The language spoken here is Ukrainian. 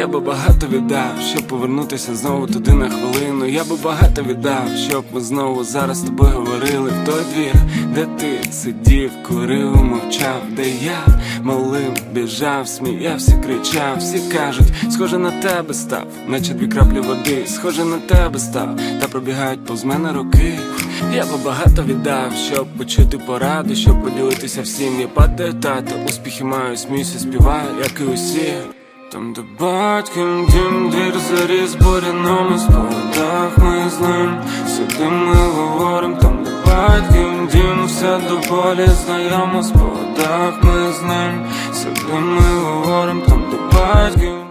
Я би багато віддав, щоб повернутися знову туди на хвилину. Я би багато віддав, щоб ми знову зараз з тобою говорили. В той двір, де ти сидів, курив, мовчав, де я малим біжав, сміявся, кричав. Всі кажуть, схоже на тебе став, наче дві краплі води. Схоже на тебе став, та пробігають повз мене роки. Я би багато віддав, щоб почути поради, щоб поділитися всім. Я падаю, тато, успіхи маю, сміюся, співаю, як і усі. Там, де батьків дім, двір заріс буряному, спогадах ми з ним сидим, ми говорим. Там, де батьків дім, все до болі знайомо, спогадах ми з ним сидим, ми говорим. Там, де батьків